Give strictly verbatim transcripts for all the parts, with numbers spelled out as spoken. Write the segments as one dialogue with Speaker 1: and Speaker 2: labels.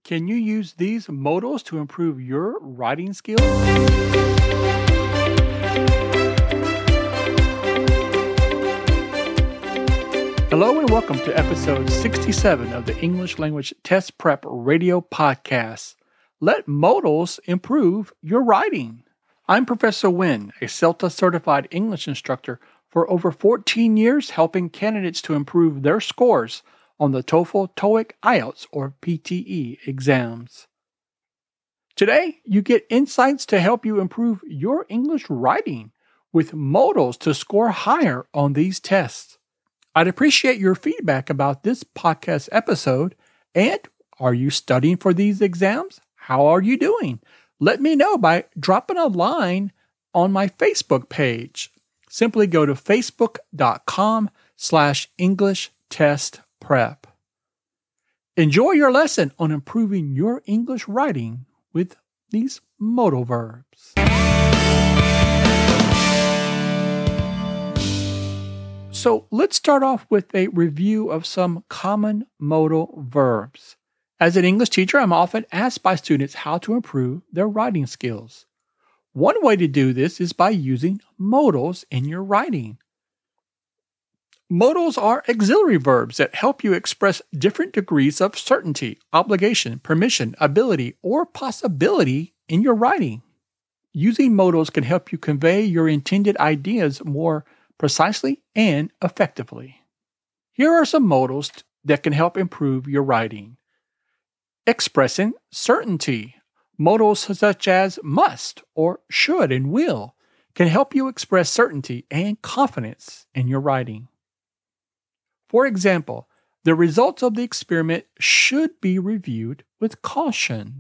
Speaker 1: Can you use these modals to improve your writing skills? Hello and welcome to episode sixty-seven of the English Language Test Prep Radio Podcast. Let modals improve your writing. I'm Professor Wynn, a CELTA certified English instructor for over fourteen years, helping candidates to improve their scores on the TOEFL, TOEIC, I E L T S, or P T E exams. Today, you get insights to help you improve your English writing with modals to score higher on these tests. I'd appreciate your feedback about this podcast episode. And are you studying for these exams? How are you doing? Let me know by dropping a line on my Facebook page. Simply go to facebook.com slash English test prep. Enjoy your lesson on improving your English writing with these modal verbs. So let's start off with a review of some common modal verbs. As an English teacher, I'm often asked by students how to improve their writing skills. One way to do this is by using modals in your writing. Modals are auxiliary verbs that help you express different degrees of certainty, obligation, permission, ability, or possibility in your writing. Using modals can help you convey your intended ideas more precisely and effectively. Here are some modals that can help improve your writing. Expressing certainty. Modals such as must or should and will can help you express certainty and confidence in your writing. For example, the results of the experiment should be reviewed with caution.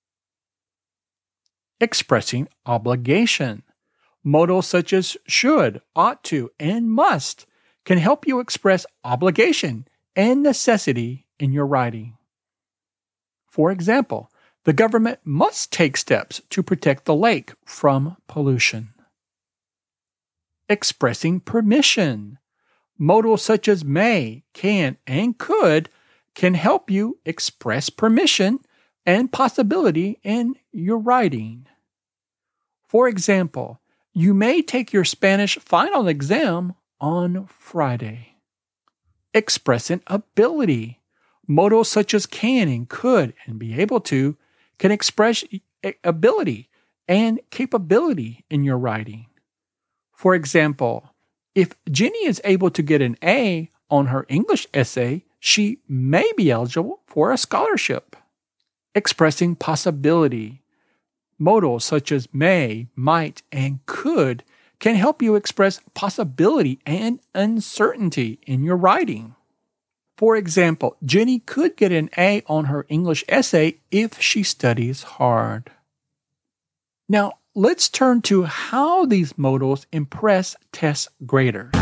Speaker 1: Expressing obligation. Modals such as should, ought to, and must can help you express obligation and necessity in your writing. For example, the government must take steps to protect the lake from pollution. Expressing permission. Modals such as may, can, and could can help you express permission and possibility in your writing. For example, you may take your Spanish final exam on Friday. Expressing ability. Modals such as can and could and be able to can express ability and capability in your writing. For example, if Jenny is able to get an A on her English essay, she may be eligible for a scholarship. Expressing possibility. Modals such as may, might, and could can help you express possibility and uncertainty in your writing. For example, Jenny could get an A on her English essay if she studies hard. Now, let's turn to how these modals impress test graders.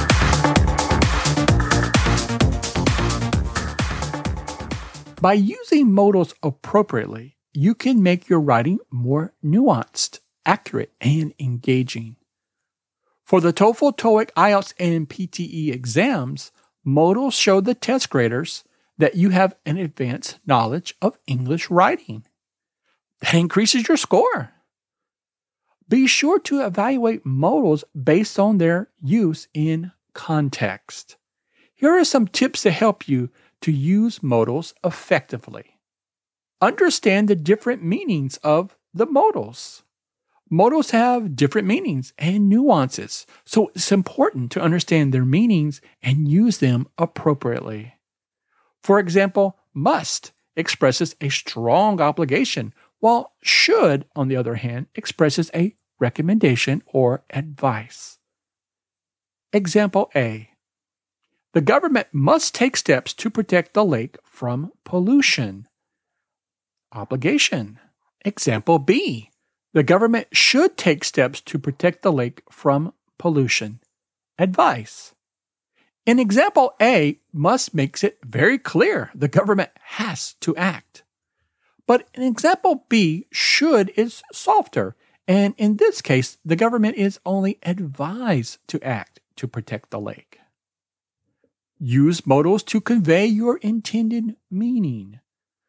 Speaker 1: By using modals appropriately, you can make your writing more nuanced, accurate, and engaging. For the TOEFL, TOEIC, I E L T S, and P T E exams, modals show the test graders that you have an advanced knowledge of English writing. That increases your score. Be sure to evaluate modals based on their use in context. Here are some tips to help you to use modals effectively. Understand the different meanings of the modals. Modals have different meanings and nuances, so it's important to understand their meanings and use them appropriately. For example, must expresses a strong obligation, while should, on the other hand, expresses a recommendation or advice. Example A. The government must take steps to protect the lake from pollution. Obligation. Example B. The government should take steps to protect the lake from pollution. Advice. In example A, must makes it very clear the government has to act. But in example B, should is softer, and in this case, the government is only advised to act to protect the lake. Use modals to convey your intended meaning.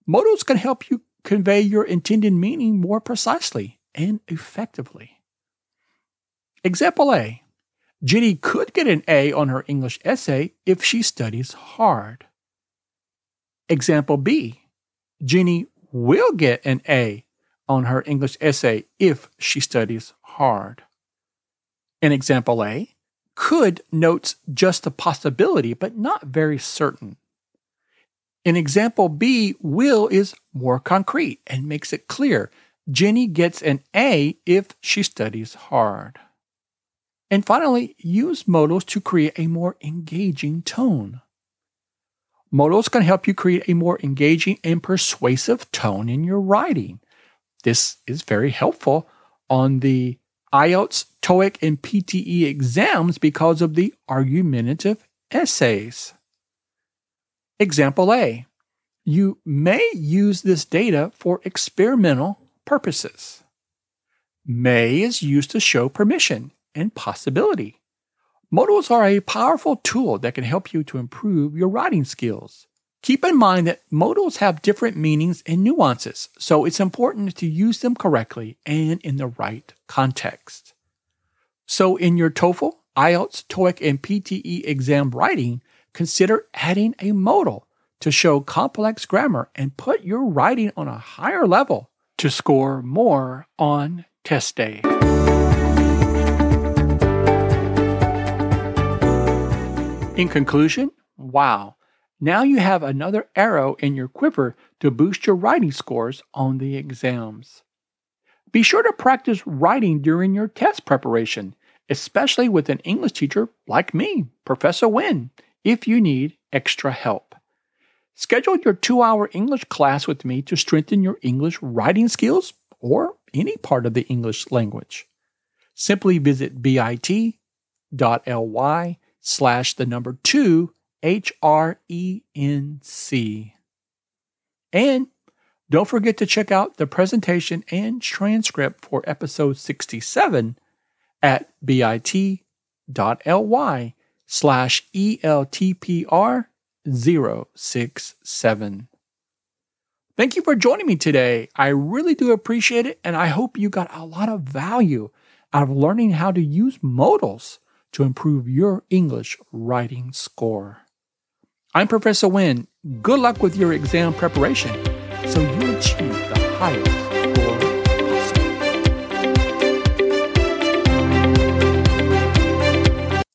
Speaker 1: Modals can help you convey your intended meaning more precisely and effectively. Example A. Jenny could get an A on her English essay if she studies hard. Example B. Jenny will get an A on her English essay if she studies hard. In example A, could notes just a possibility but not very certain. In example B, will is more concrete and makes it clear Jenny gets an A if she studies hard. And finally, use modals to create a more engaging tone. Modals can help you create a more engaging and persuasive tone in your writing. This is very helpful on the I E L T S, TOEIC, and P T E exams because of the argumentative essays. Example A. You may use this data for experimental purposes. May is used to show permission and possibility. Modals are a powerful tool that can help you to improve your writing skills. Keep in mind that modals have different meanings and nuances, so it's important to use them correctly and in the right context. So in your TOEFL, I E L T S, TOEIC, and P T E exam writing, consider adding a modal to show complex grammar and put your writing on a higher level to score more on test day. In conclusion, wow, now you have another arrow in your quiver to boost your writing scores on the exams. Be sure to practice writing during your test preparation, especially with an English teacher like me, Professor Wynn, if you need extra help. Schedule your two-hour English class with me to strengthen your English writing skills or any part of the English language. Simply visit bit.ly slash the number two H R E N C. And don't forget to check out the presentation and transcript for episode sixty-seven at bit.ly slash ELTPR zero six seven. Thank you for joining me today. I really do appreciate it, and I hope you got a lot of value out of learning how to use modals to improve your English writing score. I'm Professor Wynn. Good luck with your exam preparation so you achieve the highest